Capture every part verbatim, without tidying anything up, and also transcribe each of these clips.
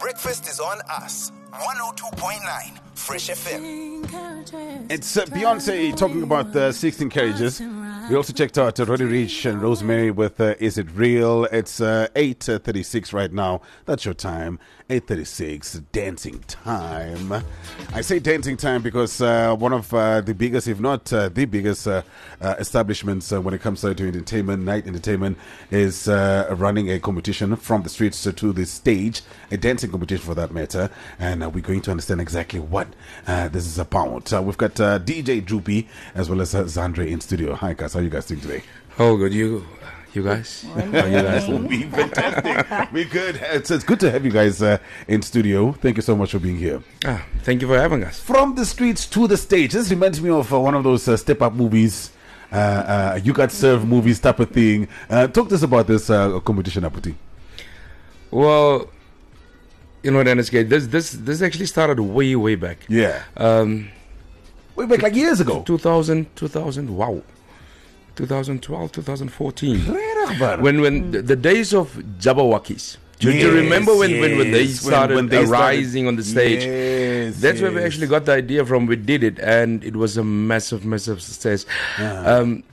Breakfast is on us. one oh two point nine Fresh F M. It's uh, Beyonce talking about the sixteen carriages. We also checked out uh, Roddy Ricch and Rosemary with uh, Is It Real? It's uh, eight thirty-six right now. That's your time. eight thirty-six, dancing time. I say dancing time because uh, one of uh, the biggest, if not uh, the biggest uh, uh, establishments uh, when it comes to entertainment, night entertainment, is uh, running a competition from the streets to the stage, a dancing competition for that matter. And uh, we're going to understand exactly what uh, this is about. Uh, we've got uh, D J Droopy as well as uh, Zandre in studio. Hi guys, how are you guys doing today? Oh, good. You you guys? How are you guys doing? We fantastic. We're good. It's, it's good to have you guys uh, in studio. Thank you so much for being here. Ah, thank you for having us. From the streets to the stage. This reminds me of uh, one of those uh, step-up movies. Uh, uh, you got served movies type of thing. Uh, talk to us about this uh, competition, Aputi. Well, you know, Dennis Gate, this this this actually started way way back. Yeah. Um, way back, like years ago. two thousand, two thousand, wow. twenty twelve, twenty fourteen. when when the, the days of Jabberwockies. Do yes, you remember when, yes. when, when they started when, when they rising started, on the stage? Yes, That's yes. where we actually got the idea from. We did it, and it was a massive, massive success. Uh-huh. Um,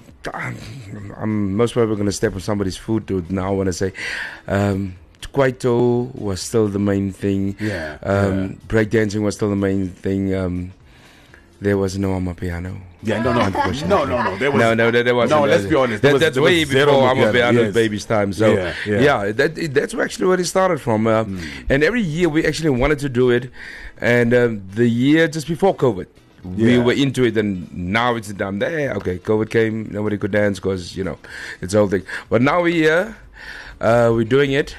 I'm most probably going to step on somebody's foot now when I say um, Kwaito was still the main thing. Yeah, um, yeah. Breakdancing was still the main thing. Um, there was no Amapiano. Yeah, no, no, no, no, no. There was, no, no, there, there wasn't. No, let's be honest. That, was, that's way before Amapiano yes. baby's time. So, yeah, yeah. yeah that, that's actually where it started from. Uh, mm. And every year we actually wanted to do it. And um, the year just before COVID, yeah. we were into it, and now it's done. There, okay, COVID came, nobody could dance because, you know, it's all thing. But now we're here, uh, we're doing it.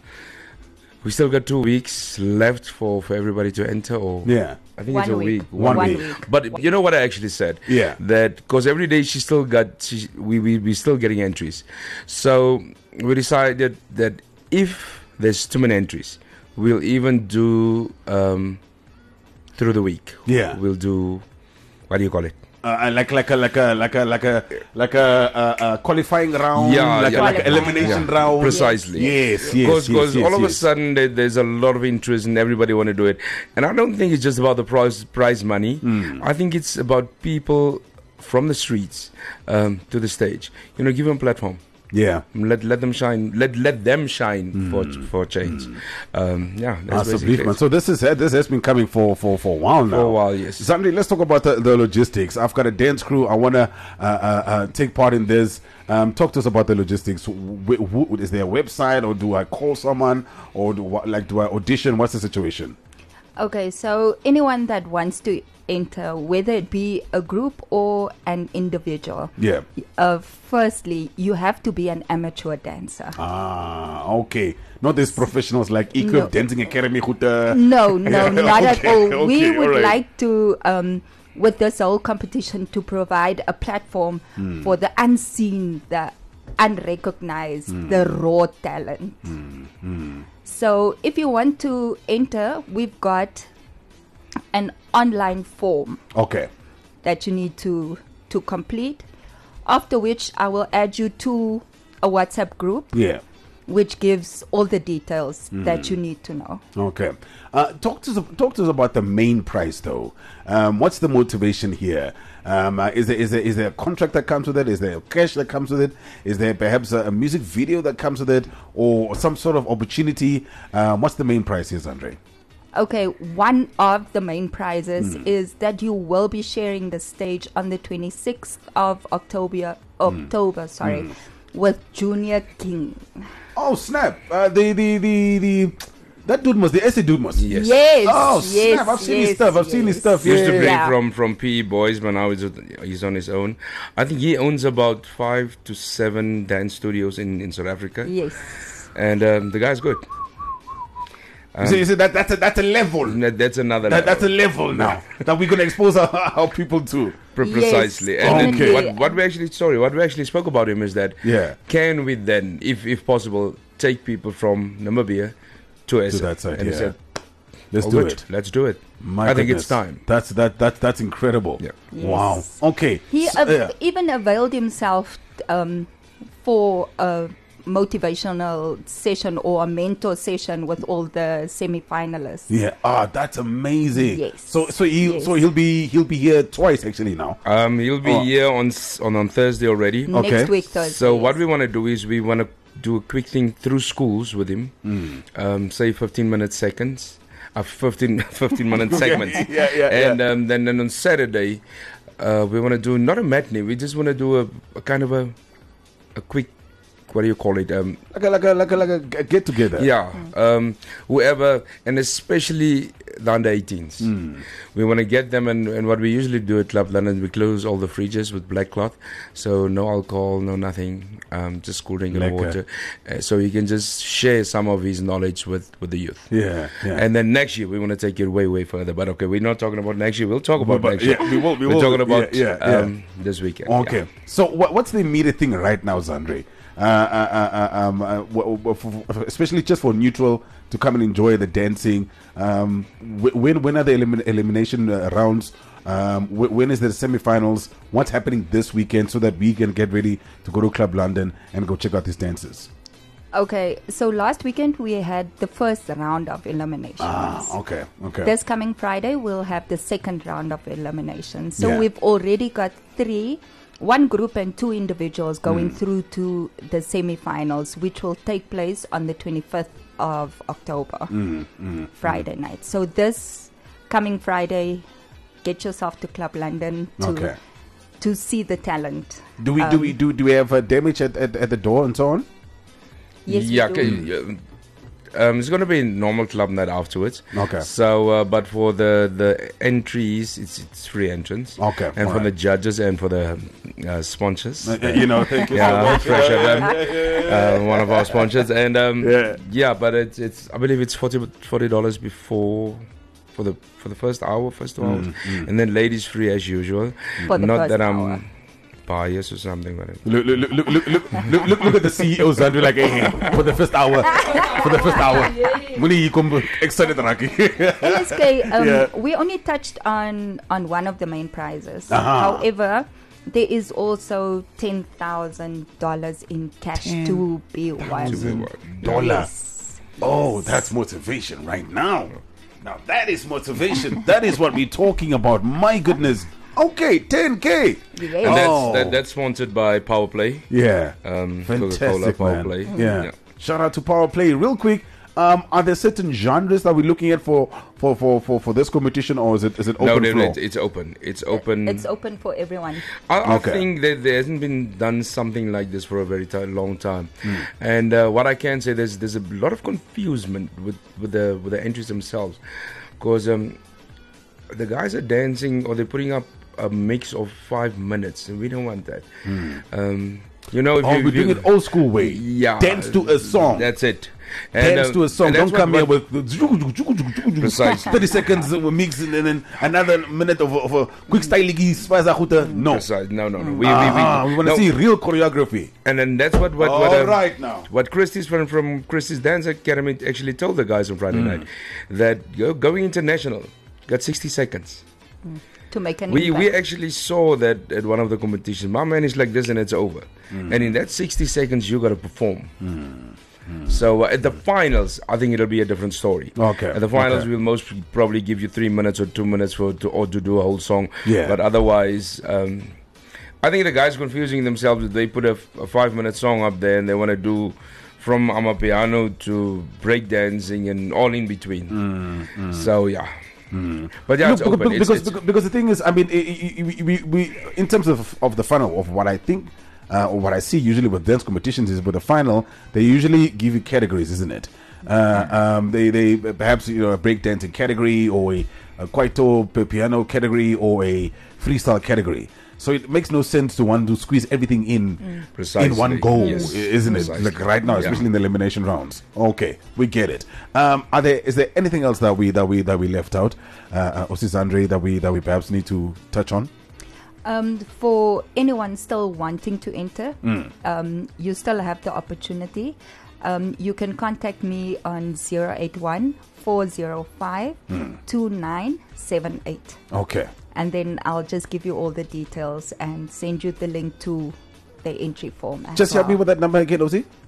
We still got two weeks left for, for everybody to enter. Or yeah. I think One it's a week. week. One, One week. week. But you know what I actually said? Yeah. That because every day she still got, she, we, we, we still getting entries. So we decided that if there's too many entries, we'll even do um, through the week. Yeah. We'll do, what do you call it? Uh, like like a like a like a like a like a, uh, uh, qualifying round, yeah, like, yeah. a, like an elimination yeah. round. Precisely. Yes, yes, Because yes, yes, all of yes. a sudden there, there's a lot of interest and everybody want to do it. And I don't think it's just about the prize prize money. Mm. I think it's about people from the streets um, to the stage. You know, give them a platform. Yeah, let let them shine. Let let them shine mm. for for change. Mm. Um, yeah, that's awesome, man. So this is this has been coming for for for a while now. For a while, yes. Somebody, let's talk about the, the logistics. I've got a dance crew. I want to uh, uh, uh, take part in this. Um, talk to us about the logistics. Wh- wh- is there a website, or do I call someone, or do like do I audition? What's the situation? Okay, so anyone that wants to enter, whether it be a group or an individual, yeah. Uh, firstly, you have to be an amateur dancer. Ah, okay. Not these professionals like Equip No. Dancing Academy. Who, uh, No, no, yeah, not okay, at all. okay, We would all right. like to, um, with this whole competition, to provide a platform Mm. for the unseen, the unrecognized, Mm. the raw talent. Mm. Mm. So if you want to enter, we've got an online form Okay. that you need to to complete, after which I will add you to a WhatsApp group, Yeah. which gives all the details Mm. that you need to know. Okay. Uh, talk to us, talk to us about the main prize, though. Um, what's the motivation here? Um, uh, is there is there is there a contract that comes with it? Is there cash that comes with it? Is there perhaps a, a music video that comes with it, or some sort of opportunity? Um, what's the main prize here, Andre? Okay, one of the main prizes Mm. is that you will be sharing the stage on the twenty-sixth of October, October, sorry, Mm. with Junior King. Oh snap! Uh, the the the the that dude must the S A dude must. Yes. Yes. Oh yes, snap! I've seen yes, his stuff. I've seen his yes. stuff. He used to Yeah. play Yeah. from, from P E Boys, but now he's, he's on his own. I think he owns about five to seven dance studios in, in South Africa. Yes. And um, the guy's good. You see, you see that that's a that's a level. That, that's another That, level. that's a level now that we're gonna expose our, our people to. Pre- Yes, precisely. And then definitely. what, what we actually sorry, what we actually spoke about him is that Yeah. can we then, if if possible, take people from Namibia to S A? To that side, and he yeah. said, Let's "Oh, do good, it. Let's do it. My I think goodness. it's time." That's that that that's incredible. Yeah. Wow. Yes. Okay. He So, av- yeah. even availed himself um, for a motivational session or a mentor session with all the semi-finalists. Yeah. Ah, that's amazing. Yes. So so he Yes. so he'll be he'll be here twice actually now. Um, he'll be Oh. here on, s- on on Thursday already. Okay. Next week, Thursday. So what yes. we want to do is we want to do a quick thing through schools with him. Mm. Um, say fifteen minute seconds, uh, fifteen, fifteen minute segments. Yeah, yeah, And yeah. um, then, then on Saturday, uh, we want to do not a matinee. We just want to do a, a kind of a a quick, what do you call it? Um, Like a like a like a, like a g- get together. yeah, um, whoever, and especially the under eighteens. Mm. We want to get them, and, and what we usually do at Club London, we close all the fridges with black cloth, so no alcohol, no nothing, um, just cool drink and Lekker. water, uh, so he can just share some of his knowledge with, with the youth. Yeah. Yeah. And then next year we want to take it way way further. But okay, we're not talking about next year. We'll talk about But- next year. yeah, we will. We We're will. talking about yeah, yeah, yeah. um, this weekend. Okay. yeah. So what, what's the immediate thing right now, Zandre? Uh, uh, uh, uh, um, uh, w- w- f- f- especially just for neutral to come and enjoy the dancing. Um, wh- when when are the elimin- elimination uh, rounds? Um, wh- when is the semifinals? What's happening this weekend so that we can get ready to go to Club London and go check out these dances? Okay, so last weekend we had the first round of eliminations. Ah, okay, okay. This coming Friday, we'll have the second round of eliminations. So Yeah. we've already got three, one group and two individuals going Mm. through to the semi-finals, which will take place on the twenty-fifth of October, Mm, mm, Friday night. So this coming Friday, get yourself to Club London to Okay. to see the talent. Do we do Um, we do do we have uh, damage at, at at the door and so on? Yes, we yeah, do. okay, yeah. Um, it's going to be a normal club night afterwards. Okay. So, uh, but for the the entries, it's it's free entrance. Okay, And for alright. the judges and for the uh, sponsors. Uh, you know, thank you so Yeah, much. Fresh F M, uh, one of our sponsors, and um, Yeah. yeah, but it's it's I believe it's forty dollars before for the for the first hour, first two hours, and then ladies free as usual. For the Not first that I'm hour. biased or something, but Look, look, look, look, look, look, look, look, look at the C E O, Zandre, like, hey, hey, for the first hour, for the first hour. Muli, you come excited, Raki. L S K, um, Yeah. we only touched on on one of the main prizes. Uh-huh. However, there is also ten thousand dollars in cash to be won. Dollar. Yes. Oh, that's motivation right now. Now, that is motivation. That is what we're talking about. My goodness. Okay, ten K. Yes. and that's Oh. that, that's sponsored by Power Play. Yeah. Um, Coca-Cola Fantastic, Power man. Play. Yeah. Yeah. Shout out to Power Play. Real quick, um, are there certain genres that we're looking at for for, for, for, for this competition, or is it is it open No, no, floor? no, it's open. It's open. It's open for everyone. I, I Okay. think that there hasn't been done something like this for a very ti long time, Hmm. and uh, what I can say there's there's a lot of confusion with with the with the entries themselves, because um, the guys are dancing or they're putting up a mix of five minutes, and we don't want that. Um, you know, if Oh, you, we're if you- doing it old school way. Yeah, Dance to a song. That's it. And, Dance um, to a song. and that's Don't come what- here what- with Precisely. thirty seconds of a mix and then another minute of, of a quick style. No. Precise. No, no, no. We, Ah, we, we, we, want to no. see real choreography. And then that's what what what, All um, right now. what Christie's from from Christie's Dance Academy actually told the guys on Hmm. Friday night that go, going international got sixty seconds. To make an We impact. we actually saw that at one of the competitions. My man is like this and it's over. Hmm. And in that sixty seconds you got to perform. So uh, at the finals, I think it'll be a different story. Okay, At the finals, okay. we'll most probably give you three minutes or two minutes for to or to do a whole song. Yeah. But otherwise, um, I think the guys confusing themselves. They put a, f- a five-minute song up there and they want to do from amapiano to breakdancing and all in between. So yeah. But yeah, No, it's because, open. It's- because, it's- because, because the thing is, I mean, i- i- i- we, we, in terms of, of the funnel, of what I think, uh, or what I see usually with dance competitions is with the final, they usually give you categories, isn't it? Uh, um, they, they perhaps, you know, a breakdancing category or a, a kwaito p- piano category or a freestyle category. So it makes no sense to want to squeeze everything in Precisely. in one go, Yes. i- isn't Precisely. it? Like right now, Yeah. especially in the elimination rounds. Okay, we get it. Um, are there is there anything else that we that we that we left out, uh, uh, Osis Andre, that we that we perhaps need to touch on? Um, for anyone still wanting to enter, Mm. um, you still have the opportunity. Um, you can contact me on zero eight one, four zero five, Mm. two nine seven eight. Okay. And then I'll just give you all the details and send you the link to the entry form. as Just help me well. with that number again, Osi.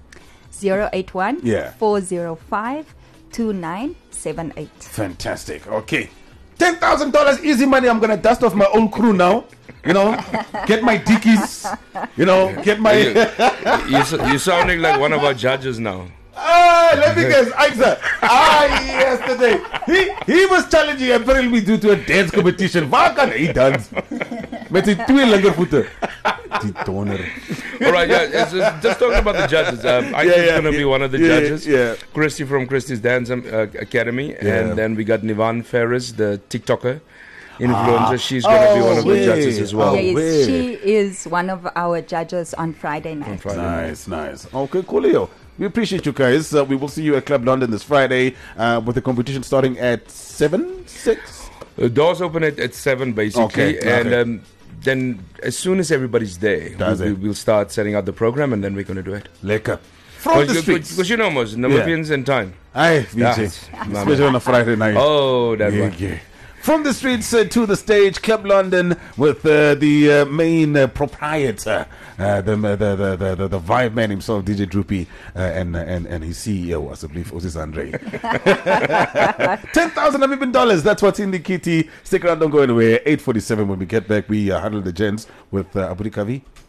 zero eight one Yeah. four zero five two nine seven eight. Fantastic. Okay. ten thousand dollars easy money. I'm going to dust off my old crew now. You know, get my dickies. You know, get my. You, you, so- you're sounding like one of our judges now. Ah, let me guess. Isaac. Ah, yesterday. He he was challenging apparently due to a dance competition. Waar kan hy dans? Met sy twee linker voete. Die donor. All right, yeah, it's just, just talking about the judges. Um, I'm Yeah, just yeah, going to be yeah. one of the Yeah, judges. yeah. Christy from Christy's Dance um, uh, Academy. Yeah. And then we got Nivan Ferris, the TikToker influencer. She's going to be one of Oh, the judges yeah. as well. Oh, Yes, wait. she is one of our judges on Friday night. Friday night. Nice, nice. Okay, coolio. We appreciate you guys. Uh, we will see you at Club London this Friday uh, with the competition starting at seven, six. The doors open at, at seven, basically. Okay, And okay. um, then as soon as everybody's there, Does we, it? we, we'll start setting out the program and then we're going to do it. Lekker. From the Because streets. you know, most Namibians and time. Aye, V J. Yes. Especially on a Friday night. Oh, that Yeah, one. yeah. From the streets uh, to the stage, Club London with uh, the uh, main uh, proprietor, uh, the, the, the, the, the, the vibe man himself, D J Droopy, uh, and, and, and his C E O, I believe, Osis Andre. ten thousand Namibian dollars, that's what's in the kitty. Stick around, don't go anywhere. eight forty-seven when we get back, we uh, handle the gents with uh, Abudi Kavi.